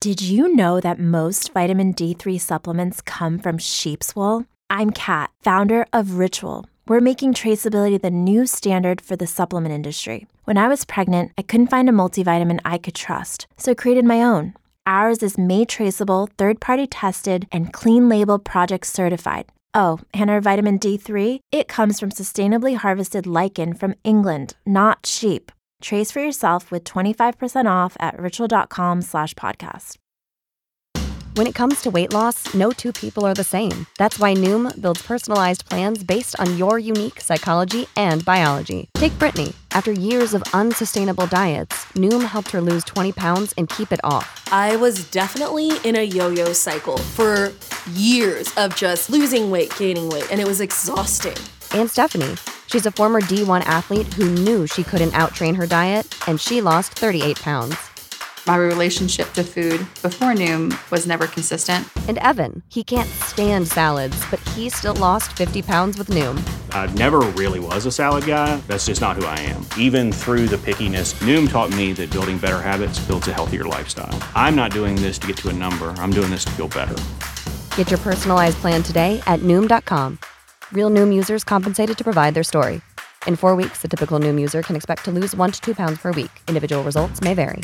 Did you know that most vitamin D3 supplements come from sheep's wool? I'm Kat, founder of Ritual. We're making traceability the new standard for the supplement industry. When I was pregnant, I couldn't find a multivitamin I could trust, so I created my own. Ours is made traceable, third-party tested, and clean label project certified. Oh, and our vitamin D3, it comes from sustainably harvested lichen from England, not sheep. Trace for yourself with 25% off at ritual.com/podcast. When it comes to weight loss, no two people are the same. That's why Noom builds personalized plans based on your unique psychology and biology. Take Brittany. After years of unsustainable diets, Noom helped her lose 20 pounds and keep it off. I was definitely in a yo-yo cycle for years of just losing weight, gaining weight, and it was exhausting. And Stephanie. She's a former D1 athlete who knew she couldn't outtrain her diet, and she lost 38 pounds. My relationship to food before Noom was never consistent. And Evan, he can't stand salads, but he still lost 50 pounds with Noom. I never really was a salad guy. That's just not who I am. Even through the pickiness, Noom taught me that building better habits builds a healthier lifestyle. I'm not doing this to get to a number. I'm doing this to feel better. Get your personalized plan today at Noom.com. Real Noom users compensated to provide their story. In 4 weeks, the typical Noom user can expect to lose 1 to 2 pounds per week. Individual results may vary.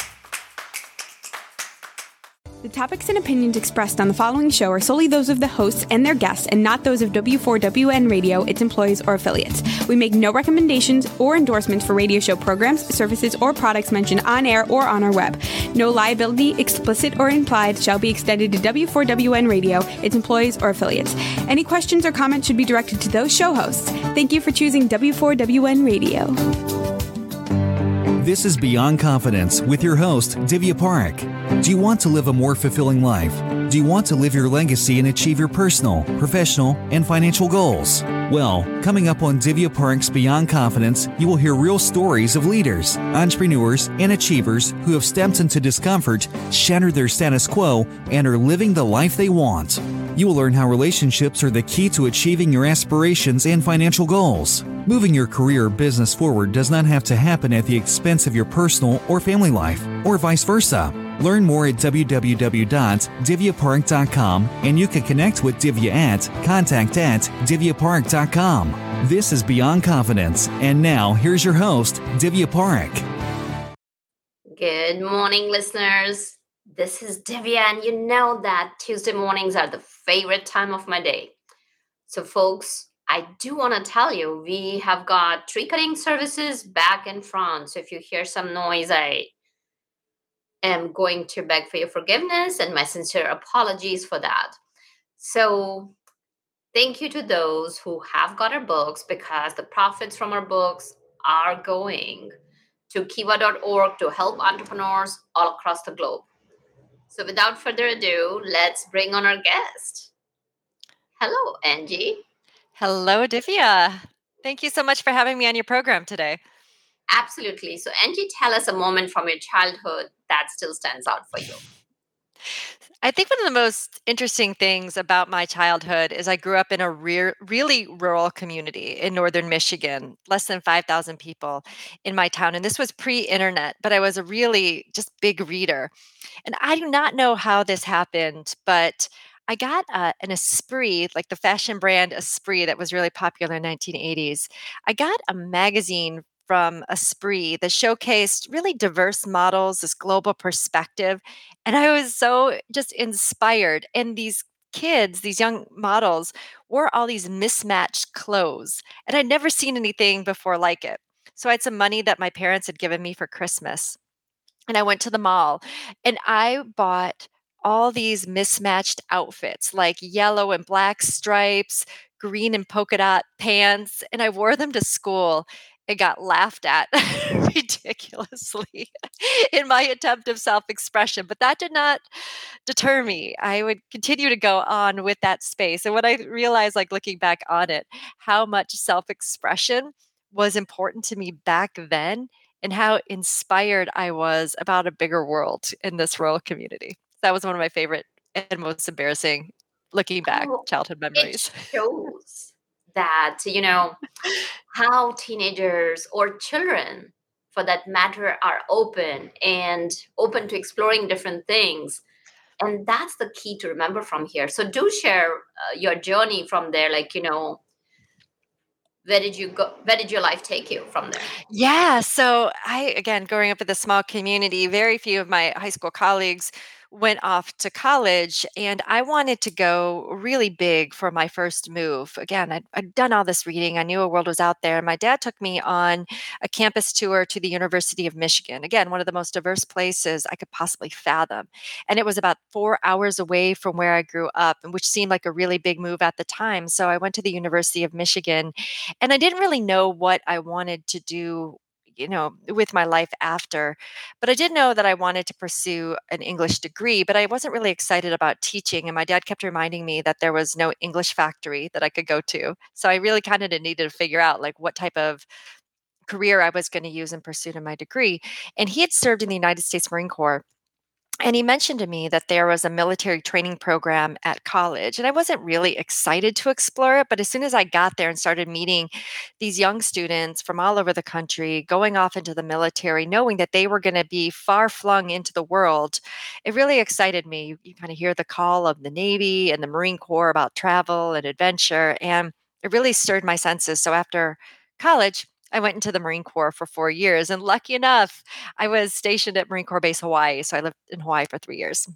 The topics and opinions expressed on the following show are solely those of the hosts and their guests and not those of W4WN Radio, its employees, or affiliates. We make no recommendations or endorsements for radio show programs, services, or products mentioned on air or on our web. No liability, explicit or implied, shall be extended to W4WN Radio, its employees, or affiliates. Any questions or comments should be directed to those show hosts. Thank you for choosing W4WN Radio. This is Beyond Confidence with your host, Divya Parekh. Do you want to live a more fulfilling life? Do you want to live your legacy and achieve your personal, professional, and financial goals? Well, coming up on Divya Parekh's Beyond Confidence, you will hear real stories of leaders, entrepreneurs, and achievers who have stepped into discomfort, shattered their status quo, and are living the life they want. You will learn how relationships are the key to achieving your aspirations and financial goals. Moving your career or business forward does not have to happen at the expense of your personal or family life, or vice versa. Learn more at www.divyaparekh.com, and you can connect with Divya at contact@divyaparekh.com. This is Beyond Confidence, and now here's your host, Divya Parekh. Good morning, listeners. This is Divya, and you know that Tuesday mornings are the favorite time of my day. So, folks, I do want to tell you, we have got tree cutting services back in France. So if you hear some noise, I am going to beg for your forgiveness and my sincere apologies for that. So thank you to those who have got our books, because the profits from our books are going to kiva.org to help entrepreneurs all across the globe. So without further ado, let's bring on our guest. Hello, Angie. Hello, Divya. Thank you so much for having me on your program today. Absolutely. So, Angie, tell us a moment from your childhood that still stands out for you. I think one of the most interesting things about my childhood is I grew up in a really rural community in northern Michigan, less than 5,000 people in my town. And this was pre-internet, but I was a really just big reader. And I do not know how this happened, but I got an Esprit, like the fashion brand Esprit that was really popular in the 1980s. I got a magazine from Esprit that showcased really diverse models, this global perspective. And I was so just inspired. And these kids, these young models, wore all these mismatched clothes. And I'd never seen anything before like it. So I had some money that my parents had given me for Christmas. And I went to the mall and I bought all these mismatched outfits, like yellow and black stripes, green and polka dot pants, and I wore them to school and got laughed at ridiculously in my attempt of self-expression. But that did not deter me. I would continue to go on with that space. And when I realized, like looking back on it, how much self-expression was important to me back then and how inspired I was about a bigger world in this rural community. That was one of my favorite and most embarrassing, looking back, childhood memories. It shows that, how teenagers or children, for that matter, are open to exploring different things. And that's the key to remember from here. So do share your journey from there. Like, where did you go? Where did your life take you from there? Yeah. So again, growing up in a small community, very few of my high school colleagues went off to college, and I wanted to go really big for my first move. Again, I'd done all this reading. I knew a world was out there. My dad took me on a campus tour to the University of Michigan. Again, one of the most diverse places I could possibly fathom. And it was about 4 hours away from where I grew up, and which seemed like a really big move at the time. So I went to the University of Michigan, and I didn't really know what I wanted to do, with my life after. But I did know that I wanted to pursue an English degree, but I wasn't really excited about teaching. And my dad kept reminding me that there was no English factory that I could go to. So I really kind of needed to figure out like what type of career I was going to use in pursuit of my degree. And he had served in the United States Marine Corps, and he mentioned to me that there was a military training program at college. And I wasn't really excited to explore it. But as soon as I got there and started meeting these young students from all over the country going off into the military, knowing that they were going to be far flung into the world, it really excited me. You kind of hear the call of the Navy and the Marine Corps about travel and adventure. And it really stirred my senses. So after college, I went into the Marine Corps for 4 years. And lucky enough, I was stationed at Marine Corps Base Hawaii. So I lived in Hawaii for 3 years.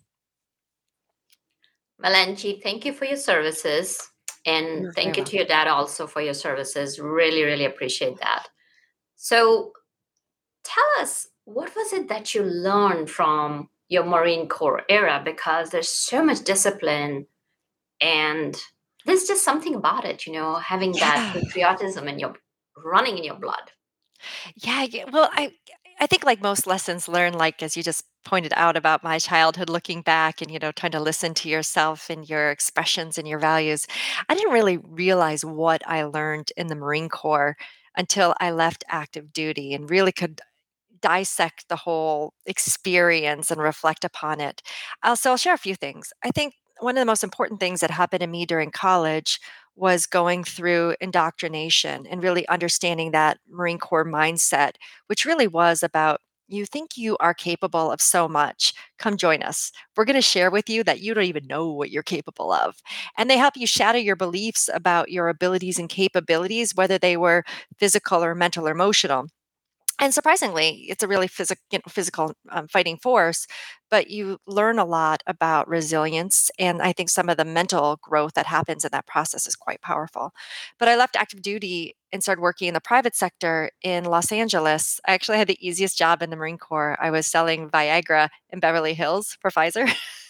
Well, Angie, thank you for your services. And You're very thank you to welcome. your dad also for your services. Really, really appreciate that. So tell us, what was it that you learned from your Marine Corps era? Because there's so much discipline and there's just something about it, having that Yeah. patriotism in your running in your blood. Yeah. Well, I think like most lessons learned, like as you just pointed out about my childhood, looking back and, trying to listen to yourself and your expressions and your values, I didn't really realize what I learned in the Marine Corps until I left active duty and really could dissect the whole experience and reflect upon it. I'll share a few things. I think one of the most important things that happened to me during college was going through indoctrination and really understanding that Marine Corps mindset, which really was about you think you are capable of so much. Come join us. We're going to share with you that you don't even know what you're capable of. And they help you shatter your beliefs about your abilities and capabilities, whether they were physical or mental or emotional. And surprisingly, it's a really physical fighting force, but you learn a lot about resilience. And I think some of the mental growth that happens in that process is quite powerful. But I left active duty and started working in the private sector in Los Angeles. I actually had the easiest job in the Marine Corps. I was selling Viagra in Beverly Hills for Pfizer.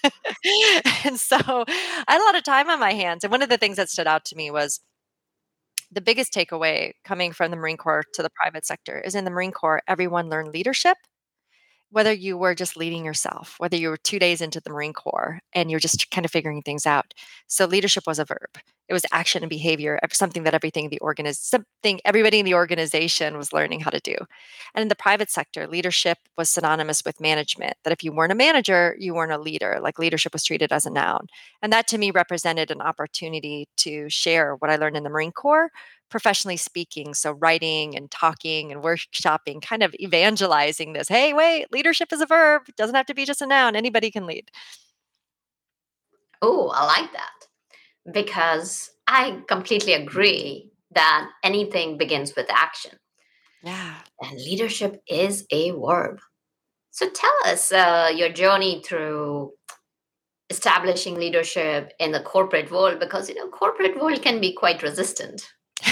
And so I had a lot of time on my hands. And one of the things that stood out to me was the biggest takeaway coming from the Marine Corps to the private sector is in the Marine Corps, everyone learned leadership, whether you were just leading yourself, whether you were 2 days into the Marine Corps and you're just kind of figuring things out. So leadership was a verb. It was action and behavior, something that something everybody in the organization was learning how to do. And in the private sector, leadership was synonymous with management. That if you weren't a manager, you weren't a leader. Like leadership was treated as a noun. And that to me represented an opportunity to share what I learned in the Marine Corps professionally speaking. So writing and talking and workshopping, kind of evangelizing this. Hey, wait, leadership is a verb. It doesn't have to be just a noun. Anybody can lead. Oh, I like that because I completely agree that anything begins with action Yeah. and leadership is a verb. So tell us your journey through establishing leadership in the corporate world because corporate world can be quite resistant.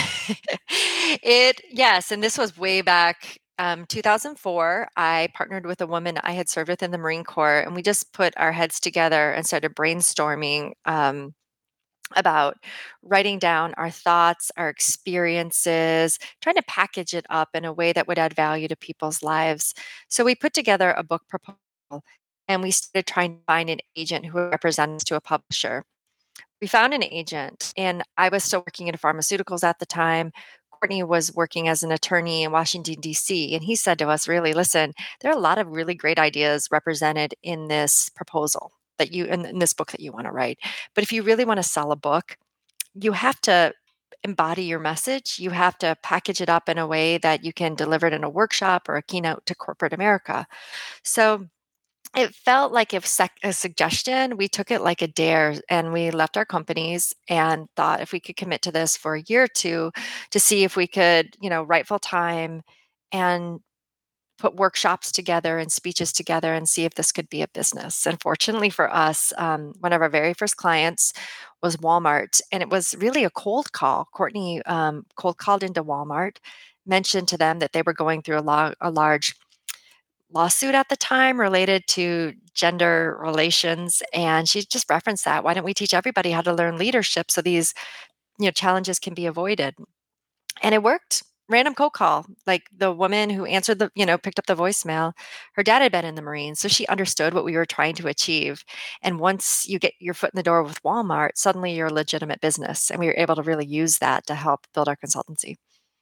Yes, and this was way back 2004. I partnered with a woman I had served with in the Marine Corps, and we just put our heads together and started brainstorming about writing down our thoughts, our experiences, trying to package it up in a way that would add value to people's lives. So we put together a book proposal, and we started trying to find an agent who represents to a publisher. We found an agent, and I was still working in pharmaceuticals at the time. Courtney was working as an attorney in Washington, D.C., and he said to us, really, listen, there are a lot of really great ideas represented in this proposal in this book that you want to write. But if you really want to sell a book, you have to embody your message. You have to package it up in a way that you can deliver it in a workshop or a keynote to corporate America. So it felt like if a suggestion, we took it like a dare, and we left our companies and thought if we could commit to this for a year or two to see if we could, write full time and put workshops together and speeches together and see if this could be a business. And fortunately for us, one of our very first clients was Walmart, and it was really a cold call. Courtney cold called into Walmart, mentioned to them that they were going through a large lawsuit at the time related to gender relations, and she just referenced that. Why don't we teach everybody how to learn leadership so these challenges can be avoided? And it worked. Random cold call. Like the woman who answered picked up the voicemail, her dad had been in the Marines, so she understood what we were trying to achieve. And once you get your foot in the door with Walmart, suddenly you're a legitimate business, and we were able to really use that to help build our consultancy.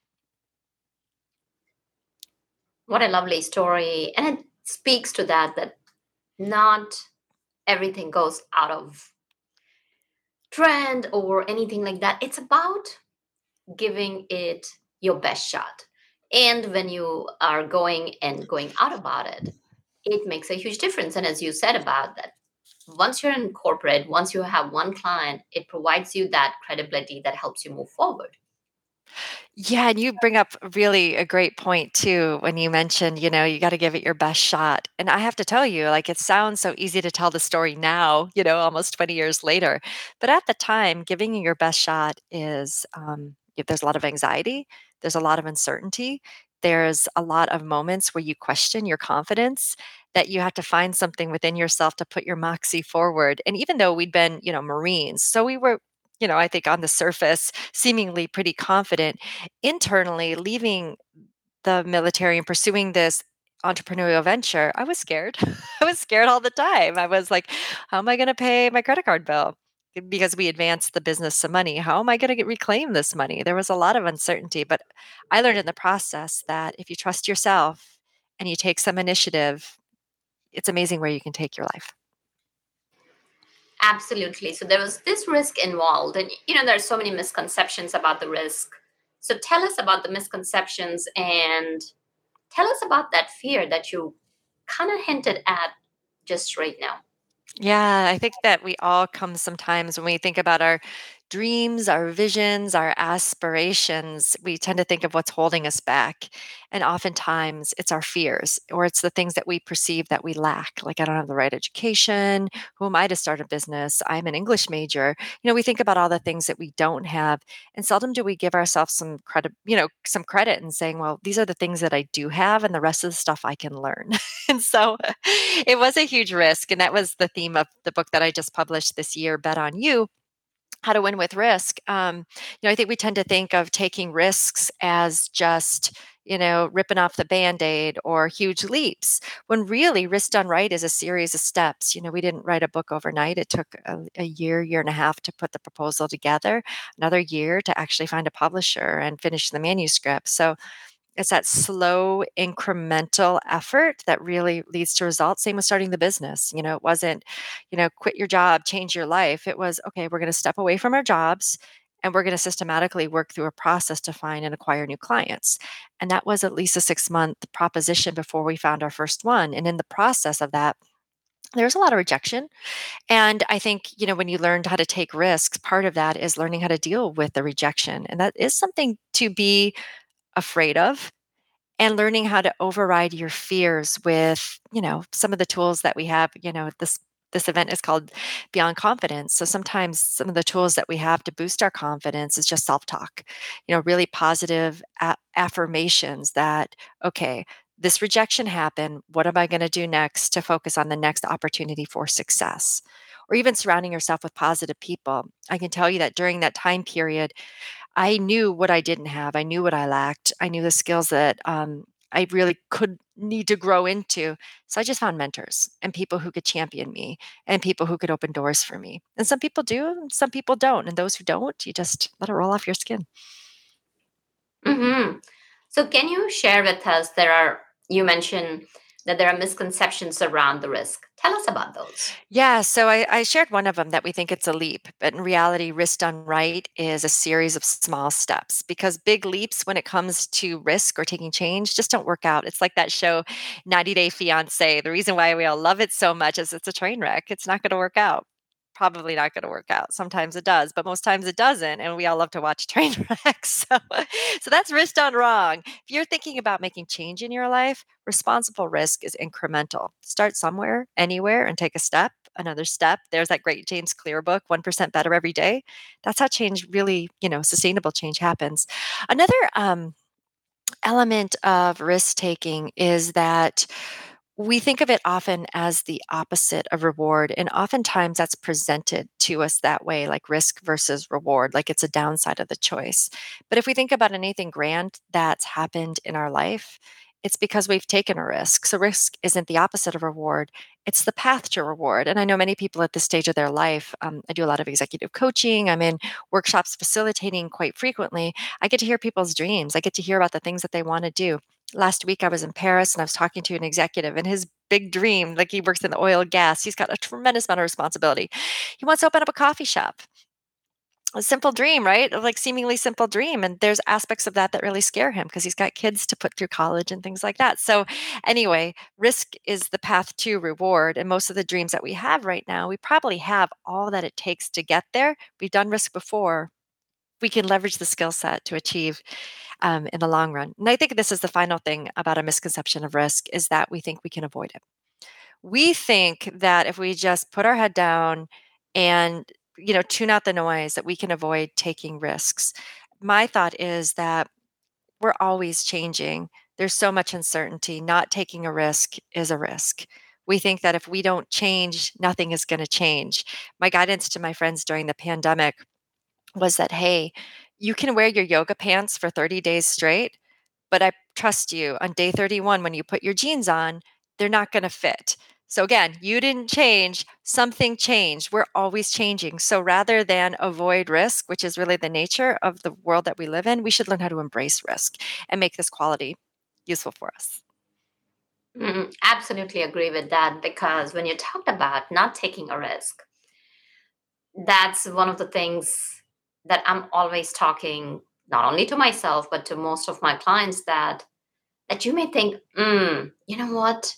What a lovely story. And it speaks to that not everything goes out of trend or anything like that. It's about giving it your best shot. And when you are going out about it, it makes a huge difference. And as you said about that, once you're in corporate, once you have one client, it provides you that credibility that helps you move forward. Yeah, and you bring up really a great point too when you mentioned, you got to give it your best shot. And I have to tell you, like it sounds so easy to tell the story now, almost 20 years later. But at the time, giving it your best shot is there's a lot of anxiety, there's a lot of uncertainty, there's a lot of moments where you question your confidence, that you have to find something within yourself to put your moxie forward. And even though we'd been, Marines, so we were I think on the surface, seemingly pretty confident. Internally, leaving the military and pursuing this entrepreneurial venture, I was scared. I was scared all the time. I was like, how am I going to pay my credit card bill? Because we advanced the business some money. How am I going to reclaim this money? There was a lot of uncertainty, but I learned in the process that if you trust yourself and you take some initiative, it's amazing where you can take your life. Absolutely. So there was this risk involved, and there's so many misconceptions about the risk. So tell us about the misconceptions and tell us about that fear that you kind of hinted at just right now. Yeah, I think that we all come sometimes when we think about our dreams, our visions, our aspirations, we tend to think of what's holding us back. And oftentimes it's our fears or it's the things that we perceive that we lack. Like, I don't have the right education. Who am I to start a business? I'm an English major. We think about all the things that we don't have. And seldom do we give ourselves some credit, some credit in saying, well, these are the things that I do have and the rest of the stuff I can learn. And so it was a huge risk. And that was the theme of the book that I just published this year, Bet on You, How to Win with Risk. I think we tend to think of taking risks as just, ripping off the Band-Aid or huge leaps, when really risk done right is a series of steps. We didn't write a book overnight. It took a year and a half to put the proposal together, another year to actually find a publisher and finish the manuscript. So it's that slow incremental effort that really leads to results. Same with starting the business. It wasn't, quit your job, change your life. It was, okay, we're going to step away from our jobs and we're going to systematically work through a process to find and acquire new clients. And that was at least a 6-month proposition before we found our first one. And in the process of that, there's a lot of rejection. And I think, when you learned how to take risks, part of that is learning how to deal with the rejection. And that is something to be afraid of, and learning how to override your fears with, some of the tools that we have. This event is called Beyond Confidence. So sometimes some of the tools that we have to boost our confidence is just self-talk, really positive affirmations that, okay, this rejection happened. What am I going to do next to focus on the next opportunity for success? Or even surrounding yourself with positive people. I can tell you that during that time period, I knew what I didn't have. I knew what I lacked. I knew the skills that I really could need to grow into. So I just found mentors and people who could champion me and people who could open doors for me. And some people do, and some people don't. And those who don't, you just let it roll off your skin. Mm-hmm. So can you share with us, you mentioned that there are misconceptions around the risk. Tell us about those. Yeah, so I shared one of them that we think it's a leap, but in reality, risk done right is a series of small steps because big leaps when it comes to risk or taking change just don't work out. It's like that show, 90 Day Fiance. The reason why we all love it so much is it's a train wreck. It's not going to work out. Probably not going to work out. Sometimes it does, but most times it doesn't. And we all love to watch train wrecks. So that's risk done wrong. If you're thinking about making change in your life, responsible risk is incremental. Start somewhere, anywhere, and take a step, another step. There's that great James Clear book, 1% better every day. That's how change really, sustainable change happens. Another element of risk taking is that we think of it often as the opposite of reward. And oftentimes that's presented to us that way, like risk versus reward, like it's a downside of the choice. But if we think about anything grand that's happened in our life, it's because we've taken a risk. So risk isn't the opposite of reward, it's the path to reward. And I know many people at this stage of their life, I do a lot of executive coaching, I'm in workshops facilitating quite frequently. I get to hear people's dreams, I get to hear about the things that they want to do. Last week I was in Paris and I was talking to an executive and his big dream, like he works in the oil and gas, he's got a tremendous amount of responsibility. He wants to open up a coffee shop. A simple dream, right? Like seemingly simple dream. And there's aspects of that that really scare him because he's got kids to put through college and things like that. So anyway, risk is the path to reward. And most of the dreams that we have right now, we probably have all that it takes to get there. We've done risk before. We can leverage the skill set to achieve in the long run. And I think this is the final thing about a misconception of risk is that we think we can avoid it. We think that if we just put our head down and tune out the noise, that we can avoid taking risks. My thought is that we're always changing. There's so much uncertainty. Not taking a risk is a risk. We think that if we don't change, nothing is going to change. My guidance to my friends during the pandemic was that, hey, you can wear your yoga pants for 30 days straight, but I trust you on day 31, when you put your jeans on, they're not going to fit. So again, you didn't change, something changed. We're always changing. So rather than avoid risk, which is really the nature of the world that we live in, we should learn how to embrace risk and make this quality useful for us. Absolutely agree with that because when you talked about not taking a risk, that's one of the things that I'm always talking not only to myself but to most of my clients that you may think, you know what?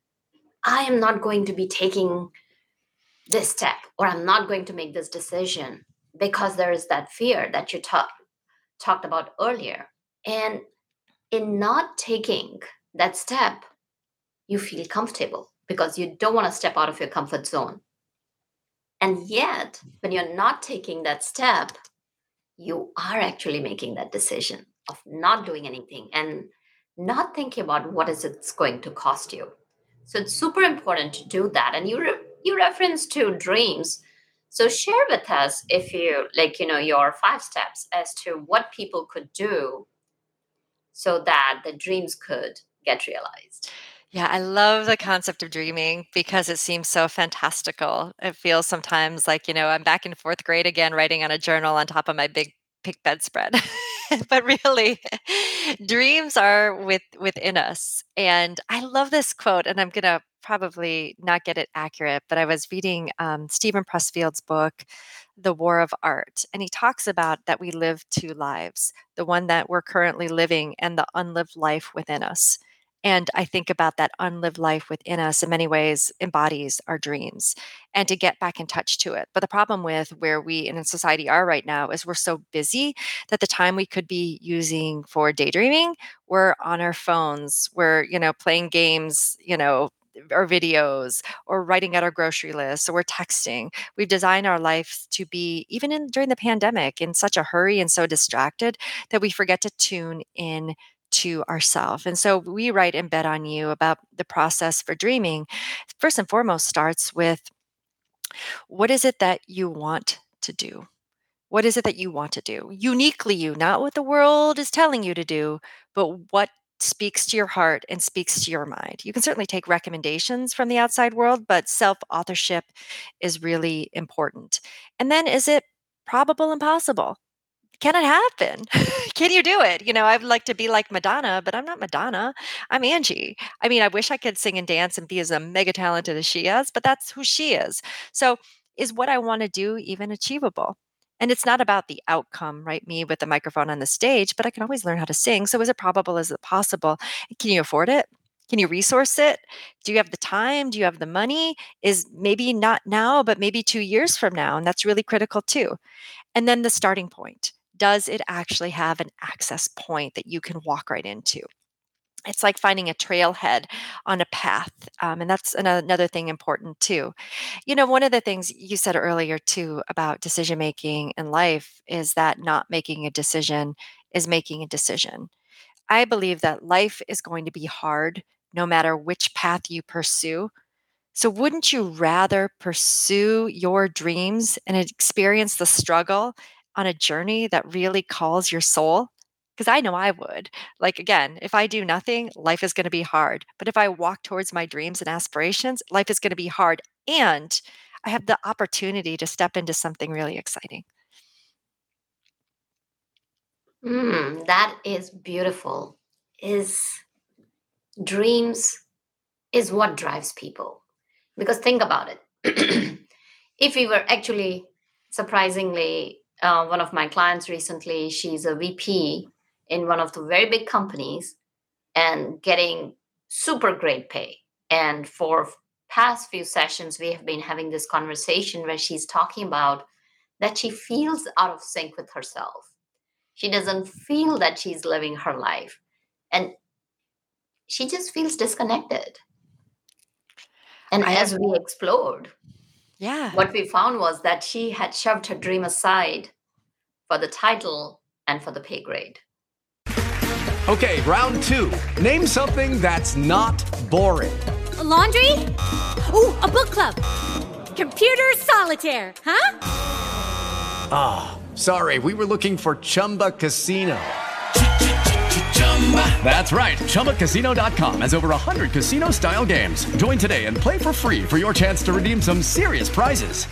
I am not going to be taking this step or I'm not going to make this decision because there is that fear that you talked about earlier. And in not taking that step, you feel comfortable because you don't want to step out of your comfort zone. And yet, when you're not taking that step, you are actually making that decision of not doing anything and not thinking about what is it's going to cost you. So it's super important to do that. And you reference to dreams. So share with us if you your 5 steps as to what people could do so that the dreams could get realized. Yeah, I love the concept of dreaming because it seems so fantastical. It feels sometimes like, I'm back in 4th grade again, writing on a journal on top of my big pink bedspread. But really, dreams are within us. And I love this quote, and I'm going to probably not get it accurate, but I was reading Stephen Pressfield's book, The War of Art. And he talks about that we live 2 lives, the one that we're currently living and the unlived life within us. And I think about that unlived life within us in many ways embodies our dreams and to get back in touch to it. But the problem with where we in society are right now is we're so busy that the time we could be using for daydreaming, we're on our phones, we're, playing games, or videos or writing out our grocery list, or we're texting. We've designed our lives to be, even during the pandemic, in such a hurry and so distracted that we forget to tune in to ourselves. And so we write in Bet on You about the process for dreaming. First and foremost starts with, what is it that you want to do? What is it that you want to do? Uniquely you, not what the world is telling you to do, but what speaks to your heart and speaks to your mind. You can certainly take recommendations from the outside world, but self-authorship is really important. And then, is it probable and possible? can it happen? Can you do it? I would like to be like Madonna, but I'm not Madonna. I'm Angie. I mean, I wish I could sing and dance and be as mega talented as she is, but that's who she is. So, is what I want to do even achievable? And it's not about the outcome, right? Me with the microphone on the stage, but I can always learn how to sing. So, is it probable? Is it possible? Can you afford it? Can you resource it? Do you have the time? Do you have the money? Is maybe not now, but maybe 2 years from now. And that's really critical too. And then the starting point. Does it actually have an access point that you can walk right into? It's like finding a trailhead on a path. And that's another thing important too. One of the things you said earlier too about decision making in life is that not making a decision is making a decision. I believe that life is going to be hard no matter which path you pursue. So, wouldn't you rather pursue your dreams and experience the struggle on a journey that really calls your soul? Because I know I would. Like, again, if I do nothing, life is going to be hard. But if I walk towards my dreams and aspirations, life is going to be hard. And I have the opportunity to step into something really exciting. That is beautiful. Is dreams is what drives people. Because think about it. If we were actually, surprisingly, one of my clients recently, she's a VP in one of the very big companies and getting super great pay. And for past few sessions, we have been having this conversation where she's talking about that she feels out of sync with herself. She doesn't feel that she's living her life. And she just feels disconnected. And as we explored, what we found was that she had shoved her dream aside for the title and for the pay grade. Okay, round two. Name something that's not boring. A laundry? Ooh, a book club. Computer solitaire, huh? Ah, sorry, we were looking for Chumba Casino. That's right. ChumbaCasino.com has over 100 casino-style games. Join today and play for free for your chance to redeem some serious prizes.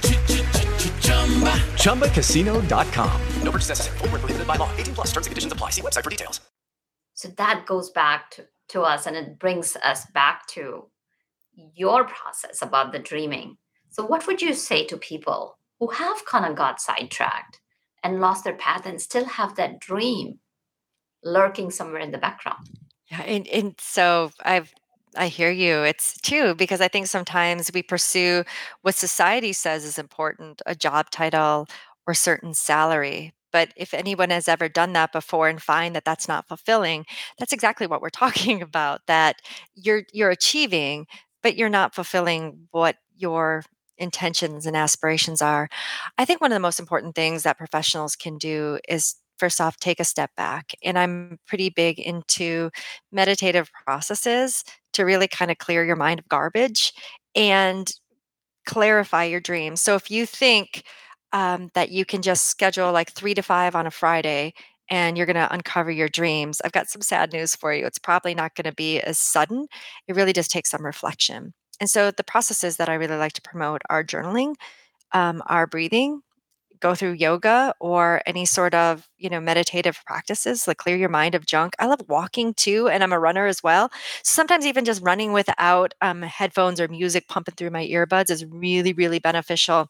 ChumbaCasino.com. No purchase necessary. Void where prohibited by law. 18 plus. Terms and conditions apply. See website for details. So that goes back to us, and it brings us back to your process about the dreaming. So what would you say to people who have kind of got sidetracked and lost their path and still have that dream lurking somewhere in the background? Yeah, and so I hear you. It's true, because I think sometimes we pursue what society says is important, a job title or certain salary. But if anyone has ever done that before and find that that's not fulfilling, that's exactly what we're talking about, that you're achieving, but you're not fulfilling what your intentions and aspirations are. I think one of the most important things that professionals can do is, first off, take a step back. And I'm pretty big into meditative processes to really kind of clear your mind of garbage and clarify your dreams. So if you think that you can just schedule like 3 to 5 on a Friday and you're going to uncover your dreams, I've got some sad news for you. It's probably not going to be as sudden. It really does take some reflection. And so the processes that I really like to promote are journaling, are breathing, go through yoga or any sort of, meditative practices, like clear your mind of junk. I love walking too, and I'm a runner as well. Sometimes even just running without headphones or music pumping through my earbuds is really, really beneficial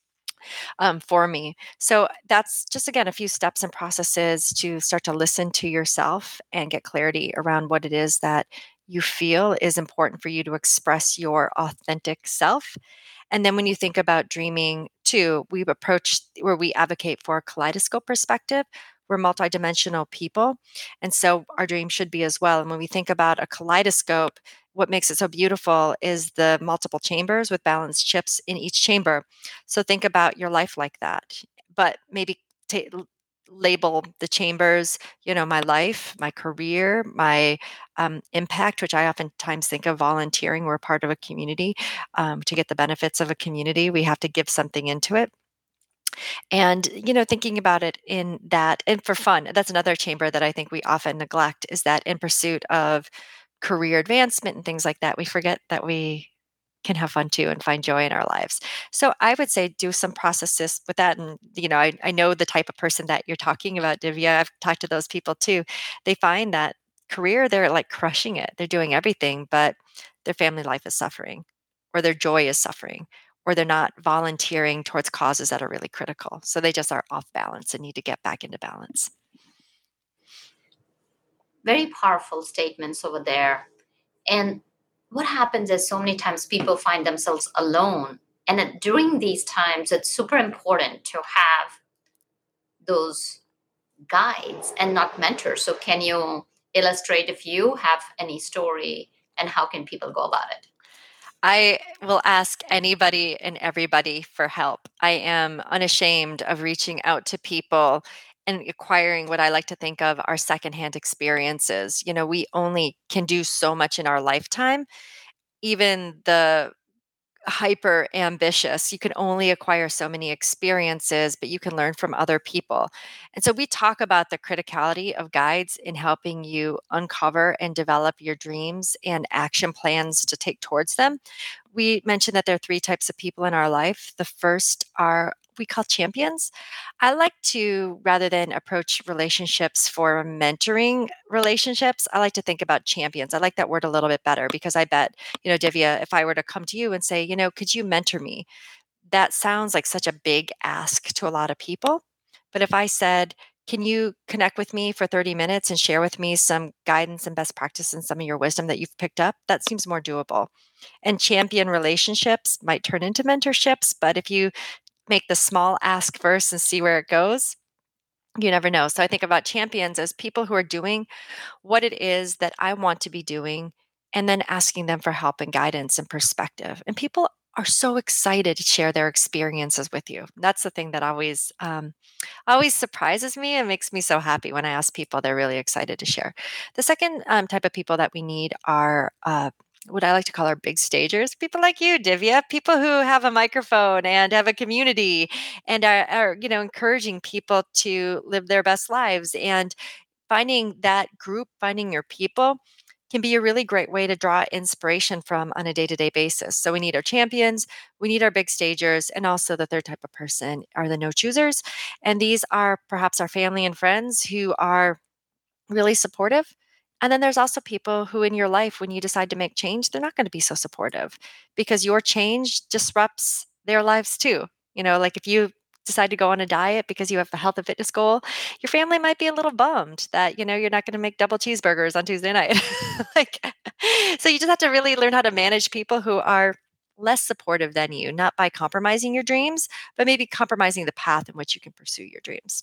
for me. So that's just, again, a few steps and processes to start to listen to yourself and get clarity around what it is that you feel is important for you to express your authentic self. And then when you think about dreaming too, we approach where we advocate for a kaleidoscope perspective. We're multidimensional people. And so our dream should be as well. And when we think about a kaleidoscope, what makes it so beautiful is the multiple chambers with balanced chips in each chamber. So think about your life like that, but maybe label the chambers, my life, my career, my impact, which I oftentimes think of volunteering. We're part of a community. To get the benefits of a community, we have to give something into it. And, thinking about it in that, and for fun, that's another chamber that I think we often neglect, is that in pursuit of career advancement and things like that, we forget that we can have fun too and find joy in our lives. So I would say do some processes with that. And, I know the type of person that you're talking about, Divya. I've talked to those people too. They find that career, they're like crushing it. They're doing everything, but their family life is suffering, or their joy is suffering, or they're not volunteering towards causes that are really critical. So they just are off balance and need to get back into balance. Very powerful statements over there. And what happens is so many times people find themselves alone. And during these times, it's super important to have those guides and not mentors. So can you illustrate if you have any story and how can people go about it? I will ask anybody and everybody for help. I am unashamed of reaching out to people and acquiring what I like to think of are secondhand experiences. We only can do so much in our lifetime. Even the hyper ambitious, you can only acquire so many experiences, but you can learn from other people. And so we talk about the criticality of guides in helping you uncover and develop your dreams and action plans to take towards them. We mentioned that there are 3 types of people in our life. The first are we call champions. I like to, rather than approach relationships for mentoring relationships, I like to think about champions. I like that word a little bit better because I bet, Divya, if I were to come to you and say, could you mentor me? That sounds like such a big ask to a lot of people. But if I said, can you connect with me for 30 minutes and share with me some guidance and best practice and some of your wisdom that you've picked up? That seems more doable. And champion relationships might turn into mentorships, but if you make the small ask first and see where it goes, you never know. So I think about champions as people who are doing what it is that I want to be doing and then asking them for help and guidance and perspective. And people are so excited to share their experiences with you. That's the thing that always surprises me and makes me so happy when I ask people. They're really excited to share. The second type of people that we need are what I like to call our big stagers, people like you, Divya, people who have a microphone and have a community and are encouraging people to live their best lives. And finding that group, finding your people can be a really great way to draw inspiration from on a day-to-day basis. So we need our champions, we need our big stagers, and also the third type of person are the no choosers. And these are perhaps our family and friends who are really supportive. And then there's also people who in your life, when you decide to make change, they're not going to be so supportive because your change disrupts their lives too. Like if you decide to go on a diet because you have a health and fitness goal, your family might be a little bummed that, you're not going to make double cheeseburgers on Tuesday night. So you just have to really learn how to manage people who are less supportive than you, not by compromising your dreams, but maybe compromising the path in which you can pursue your dreams.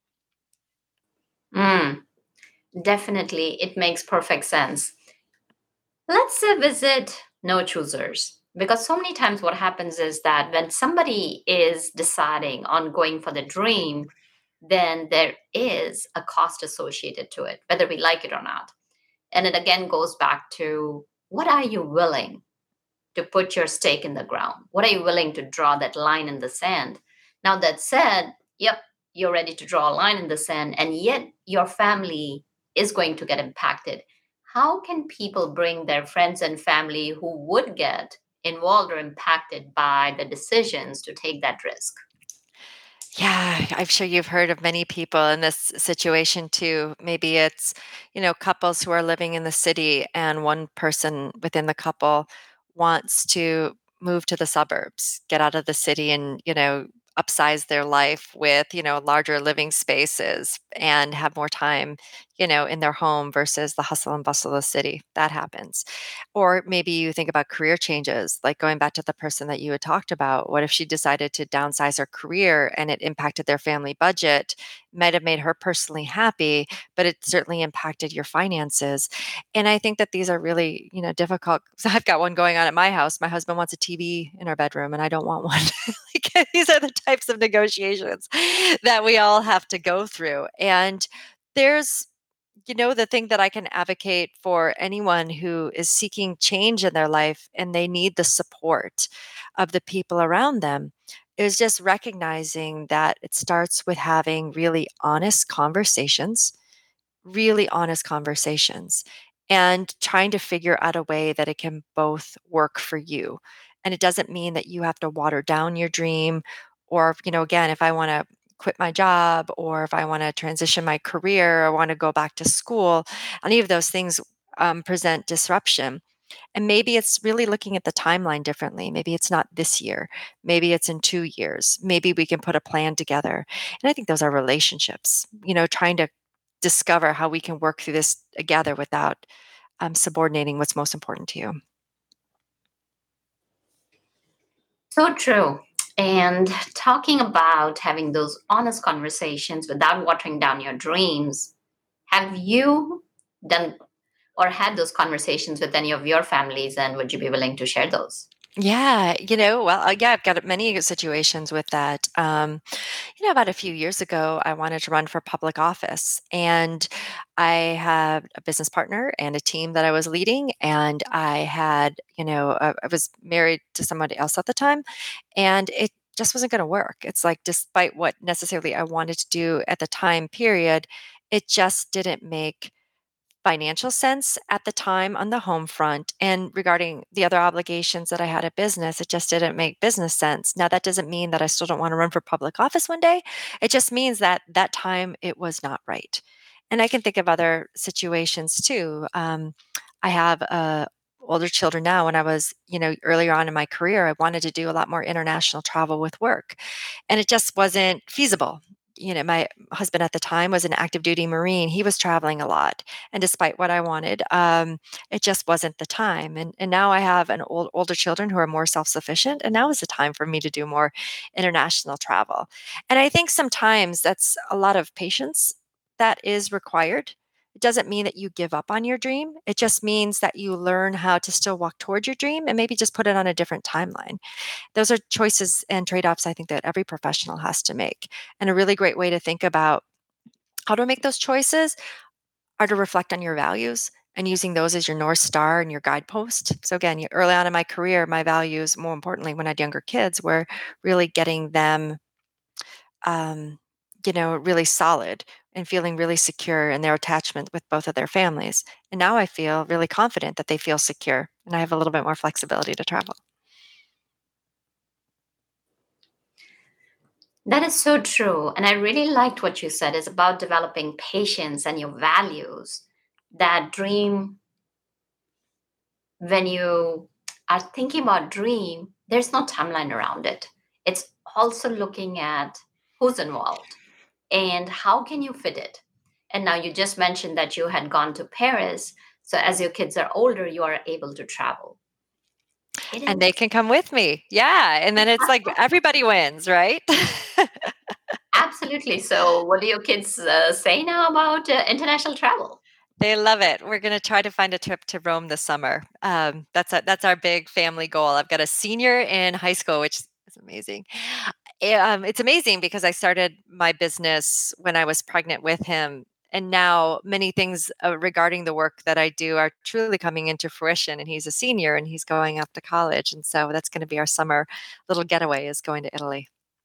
Definitely, it makes perfect sense. Let's visit no choosers. Because so many times what happens is that when somebody is deciding on going for the dream, then there is a cost associated to it, whether we like it or not. And it again goes back to what are you willing to put your stake in the ground? What are you willing to draw that line in the sand? Now, that said, yep, you're ready to draw a line in the sand, and yet your family is going to get impacted. How can people bring their friends and family who would get involved or impacted by the decisions to take that risk? Yeah, I'm sure you've heard of many people in this situation too. Maybe it's, couples who are living in the city and one person within the couple wants to move to the suburbs, get out of the city and, upsize their life with, larger living spaces and have more time, in their home versus the hustle and bustle of the city. That happens. Or maybe you think about career changes, like going back to the person that you had talked about. What if she decided to downsize her career and it impacted their family budget? Might have made her personally happy, but it certainly impacted your finances. And I think that these are really, difficult. So I've got one going on at my house. My husband wants a TV in our bedroom and I don't want one. These are the types of negotiations that we all have to go through. And there's, the thing that I can advocate for anyone who is seeking change in their life and they need the support of the people around them is just recognizing that it starts with having really honest conversations, and trying to figure out a way that it can both work for you. And it doesn't mean that you have to water down your dream, or, again, if I want to quit my job, or if I want to transition my career, or want to go back to school, any of those things present disruption. And maybe it's really looking at the timeline differently. Maybe it's not this year. Maybe it's in 2 years. Maybe we can put a plan together. And I think those are relationships, trying to discover how we can work through this together without subordinating what's most important to you. So true. And talking about having those honest conversations without watering down your dreams, have you done or had those conversations with any of your families, and would you be willing to share those? Yeah, I've got many situations with that. About a few years ago, I wanted to run for public office, and I had a business partner and a team that I was leading, and I was married to somebody else at the time, and it just wasn't going to work. It's like, despite what necessarily I wanted to do at the time period, it just didn't make financial sense at the time on the home front. And regarding the other obligations that I had at business, it just didn't make business sense. Now, that doesn't mean that I still don't want to run for public office one day. It just means that that time it was not right. And I can think of other situations too. I have older children now. When I was, earlier on in my career, I wanted to do a lot more international travel with work, and it just wasn't feasible. My husband at the time was an active duty Marine. He was traveling a lot. And despite what I wanted, it just wasn't the time. And now I have older children who are more self-sufficient. And now is the time for me to do more international travel. And I think sometimes that's a lot of patience that is required. It doesn't mean that you give up on your dream. It just means that you learn how to still walk towards your dream and maybe just put it on a different timeline. Those are choices and trade-offs I think that every professional has to make. And a really great way to think about how to make those choices are to reflect on your values and using those as your North Star and your guidepost. So again, early on in my career, my values, more importantly, when I had younger kids, were really getting them really solid and feeling really secure in their attachment with both of their families. And now I feel really confident that they feel secure, and I have a little bit more flexibility to travel. That is so true. And I really liked what you said is about developing patience and your values. That dream, when you are thinking about dream, there's no timeline around it. It's also looking at who's involved and how can you fit it. And now you just mentioned that you had gone to Paris. So as your kids are older, you are able to travel. And they can come with me. Yeah. And then it's like everybody wins, right? Absolutely. So what do your kids say now about international travel? They love it. We're going to try to find a trip to Rome this summer. That's our big family goal. I've got a senior in high school, which is amazing. It's amazing because I started my business when I was pregnant with him. And now many things regarding the work that I do are truly coming into fruition. And he's a senior and he's going off to college. And so that's going to be our summer little getaway, is going to Italy.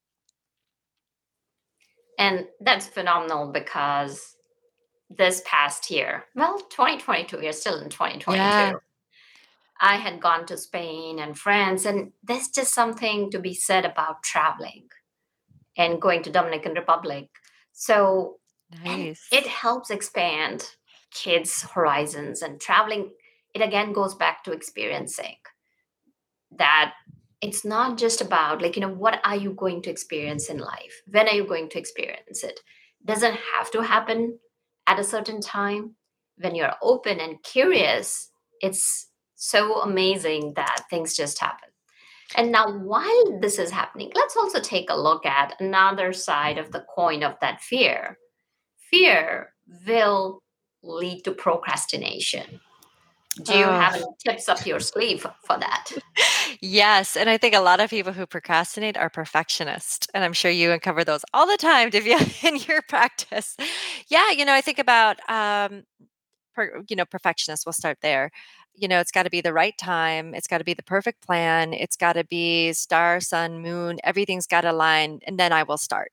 And that's phenomenal because this past year, 2022, we're still in 2022. Yeah. I had gone to Spain and France, and there's just something to be said about traveling and going to Dominican Republic. So nice. It helps expand kids' horizons, and traveling, it again goes back to experiencing that. It's not just about what are you going to experience in life? When are you going to experience it? It doesn't have to happen at a certain time. When you're open and curious, it's so amazing that things just happen. And now while this is happening, let's also take a look at another side of the coin of that fear. Fear will lead to procrastination. Do you have any tips up your sleeve for that? Yes. And I think a lot of people who procrastinate are perfectionists. And I'm sure you uncover those all the time, Divya, in your practice. Yeah. I think about, perfectionists. We'll start there. It's got to be the right time. It's got to be the perfect plan. It's got to be star, sun, moon. Everything's got to align. And then I will start.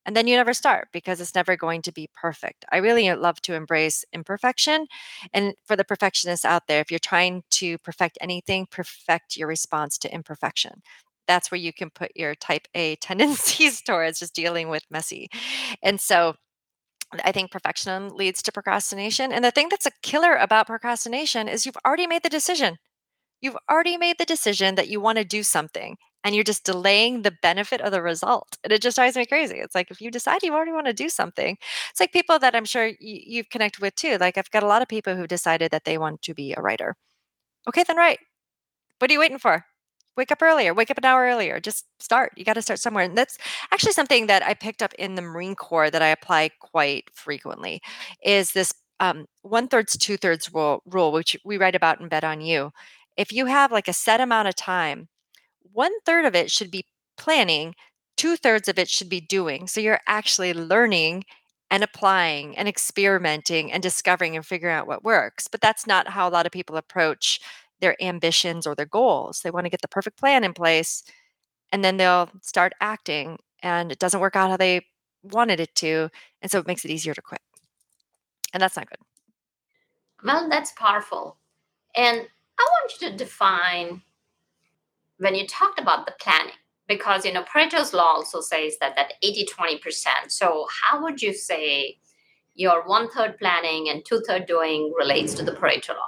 And then you never start because it's never going to be perfect. I really love to embrace imperfection. And for the perfectionists out there, if you're trying to perfect anything, perfect your response to imperfection. That's where you can put your type A tendencies towards just dealing with messy. And so I think perfectionism leads to procrastination. And the thing that's a killer about procrastination is you've already made the decision. You've already made the decision that you want to do something and you're just delaying the benefit of the result. And it just drives me crazy. It's like if you decide you already want to do something, it's like people that I'm sure you've connected with too. Like I've got a lot of people who decided that they want to be a writer. Okay, then write. What are you waiting for? Wake up earlier, wake up an hour earlier. Just start. You got to start somewhere. And that's actually something that I picked up in the Marine Corps that I apply quite frequently is this 1/3, 2/3 rule, which we write about in Bet on You. If you have like a set amount of time, 1/3 of it should be planning, 2/3 of it should be doing. So you're actually learning and applying and experimenting and discovering and figuring out what works. But that's not how a lot of people approach their ambitions or their goals. They want to get the perfect plan in place and then they'll start acting and it doesn't work out how they wanted it to. And so it makes it easier to quit. And that's not good. Well, that's powerful. And I want you to define when you talked about the planning, because, Pareto's law also says that 80-20%. So how would you say your 1/3 planning and 2/3 doing relates to the Pareto law?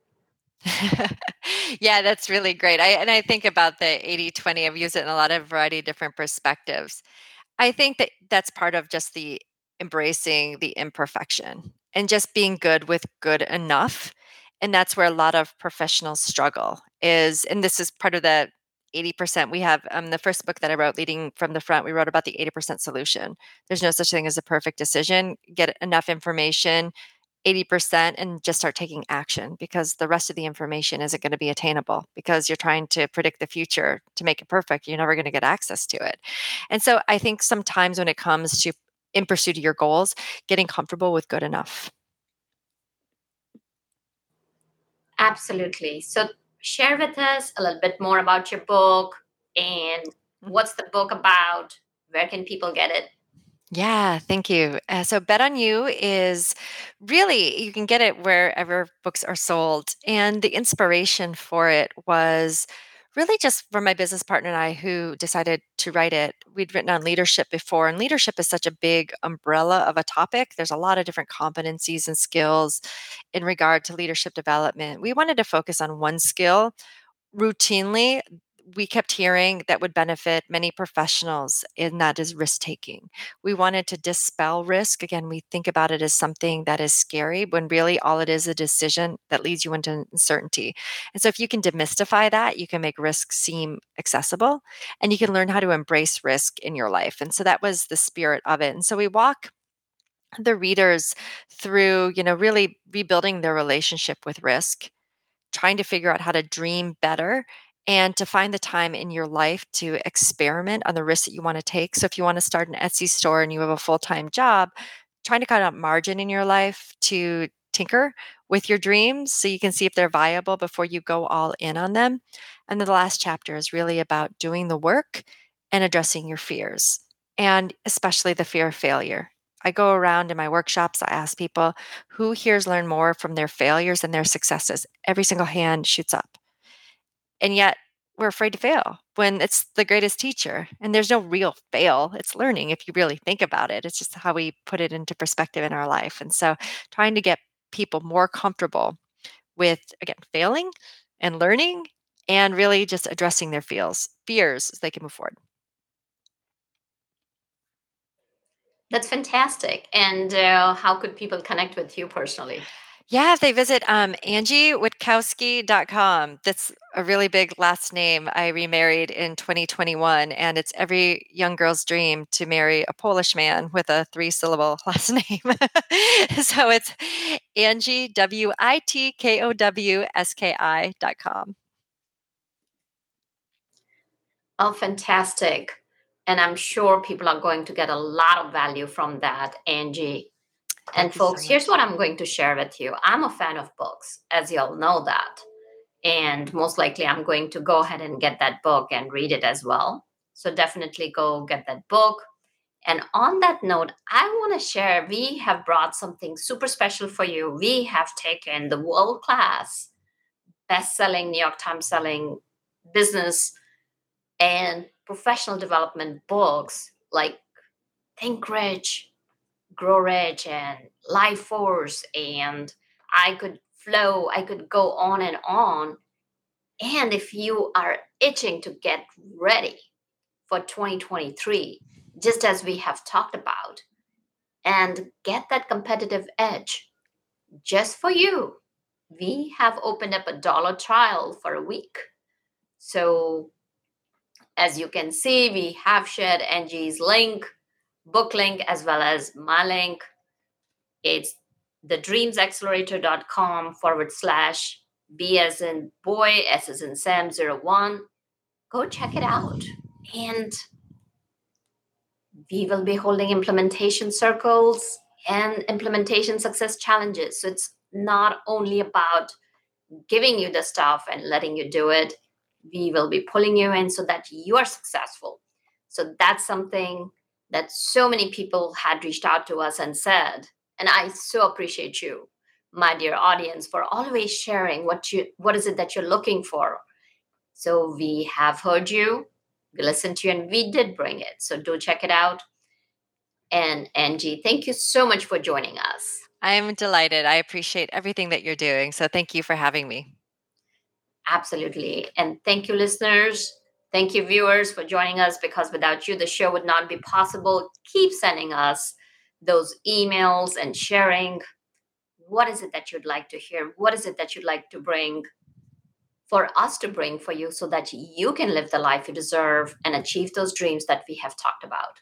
Yeah, that's really great. I think about the 80-20. I've used it in a lot of variety of different perspectives. I think that that's part of just the embracing the imperfection and just being good with good enough. And that's where a lot of professionals struggle is, and this is part of the 80%. We have the first book that I wrote, Leading from the Front, we wrote about the 80% solution. There's no such thing as a perfect decision. Get enough information, 80%, and just start taking action because the rest of the information isn't going to be attainable because you're trying to predict the future to make it perfect. You're never going to get access to it. And so I think sometimes when it comes to in pursuit of your goals, getting comfortable with good enough. Absolutely. So share with us a little bit more about your book and what's the book about? Where can people get it? Yeah, thank you. So Bet on You is really, you can get it wherever books are sold. And the inspiration for it was really just for my business partner and I who decided to write it. We'd written on leadership before, and leadership is such a big umbrella of a topic. There's a lot of different competencies and skills in regard to leadership development. We wanted to focus on one skill routinely. We kept hearing that would benefit many professionals, and that is risk taking. We wanted to dispel risk. Again, we think about it as something that is scary when really all it is a decision that leads you into uncertainty. And so, if you can demystify that, you can make risk seem accessible and you can learn how to embrace risk in your life. And so, that was the spirit of it. And so, we walk the readers through, really rebuilding their relationship with risk, trying to figure out how to dream better and to find the time in your life to experiment on the risks that you want to take. So if you want to start an Etsy store and you have a full-time job, trying to cut out margin in your life to tinker with your dreams so you can see if they're viable before you go all in on them. And then the last chapter is really about doing the work and addressing your fears, and especially the fear of failure. I go around in my workshops, I ask people, who here's learned more from their failures than their successes? Every single hand shoots up. And yet we're afraid to fail when it's the greatest teacher. And there's no real fail. It's learning if you really think about it. It's just how we put it into perspective in our life. And so trying to get people more comfortable with, again, failing and learning and really just addressing their fears so they can move forward. That's fantastic. And how could people connect with you personally? Yeah, if they visit AngieWitkowski.com. That's a really big last name. I remarried in 2021, and it's every young girl's dream to marry a Polish man with a 3-syllable last name. So it's Angie, WITKOWSKI.com. Oh, fantastic. And I'm sure people are going to get a lot of value from that, Angie. And folks, here's what I'm going to share with you. I'm a fan of books, as you all know that. And most likely I'm going to go ahead and get that book and read it as well. So definitely go get that book. And on that note, I want to share, we have brought something super special for you. We have taken the world-class, best-selling, New York Times selling business and professional development books like Think Rich, Grow Rich, and Life Force, and I Could Flow. I could go on and on. And if you are itching to get ready for 2023, just as we have talked about, and get that competitive edge just for you, we have opened up a $1 trial for a week. So as you can see, we have shared Angie's link, book link, as well as my link. It's thedreamsaccelerator.com/B as in boy, S as in Sam 01. Go check it out. And we will be holding implementation circles and implementation success challenges. So it's not only about giving you the stuff and letting you do it. We will be pulling you in so that you are successful. So that's something that so many people had reached out to us and said, and I so appreciate you, my dear audience, for always sharing what is it that you're looking for. So we have heard you, we listened to you, and we did bring it. So do check it out. And Angie, thank you so much for joining us. I'm delighted. I appreciate everything that you're doing. So thank you for having me. Absolutely. And thank you, listeners. Thank you, viewers, for joining us, because without you, the show would not be possible. Keep sending us those emails and sharing. What is it that you'd like to hear? What is it that you'd like to bring for us to bring for you so that you can live the life you deserve and achieve those dreams that we have talked about?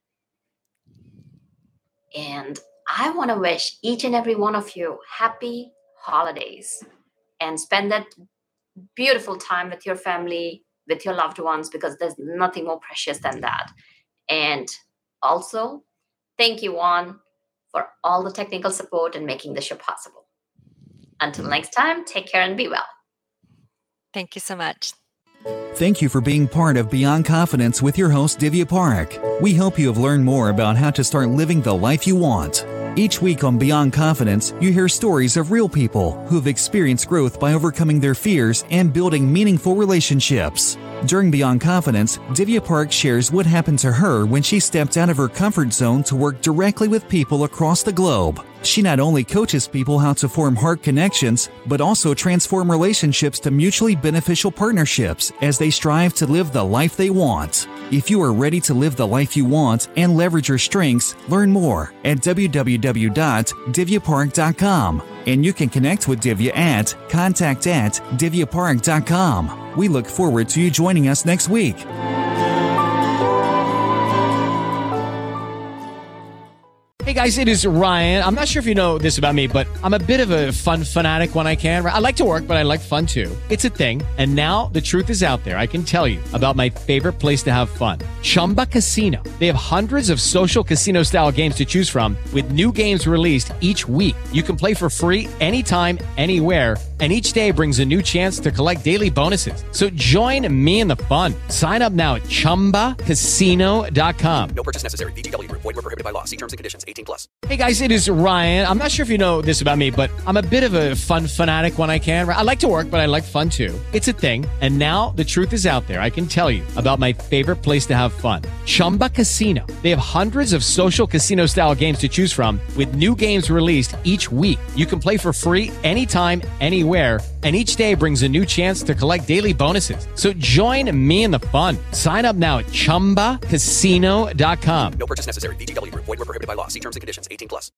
And I want to wish each and every one of you happy holidays and spend that beautiful time with your family, with your loved ones, because there's nothing more precious than that. And also, thank you, Juan, for all the technical support and making the show possible. Until next time, take care and be well. Thank you so much. Thank you for being part of Beyond Confidence with your host, Divya Parekh. We hope you have learned more about how to start living the life you want. Each week on Beyond Confidence, you hear stories of real people who have experienced growth by overcoming their fears and building meaningful relationships. During Beyond Confidence, Divya Parekh shares what happened to her when she stepped out of her comfort zone to work directly with people across the globe. She not only coaches people how to form heart connections, but also transform relationships to mutually beneficial partnerships as they strive to live the life they want. If you are ready to live the life you want and leverage your strengths, learn more at www.divyaparekh.com. And you can connect with Divya at contact@divyaparekh.com. We look forward to you joining us next week. Hey guys, it is Ryan. I'm not sure if you know this about me, but I'm a bit of a fun fanatic when I can. I like to work, but I like fun too. It's a thing. And now the truth is out there. I can tell you about my favorite place to have fun. Chumba Casino. They have hundreds of social casino style games to choose from with new games released each week. You can play for free anytime, anywhere. And each day brings a new chance to collect daily bonuses. So join me in the fun. Sign up now at ChumbaCasino.com. No purchase necessary. VGW Group. Void where prohibited by law. See terms and conditions. 18+. Hey guys, it is Ryan. I'm not sure if you know this about me, but I'm a bit of a fun fanatic when I can. I like to work, but I like fun too. It's a thing. And now the truth is out there. I can tell you about my favorite place to have fun. Chumba Casino. They have hundreds of social casino style games to choose from with new games released each week. You can play for free anytime, anywhere. And each day brings a new chance to collect daily bonuses. So join me in the fun. Sign up now at ChumbaCasino.com. No purchase necessary. VGW Group. Void where prohibited by law. See terms and conditions. 18+.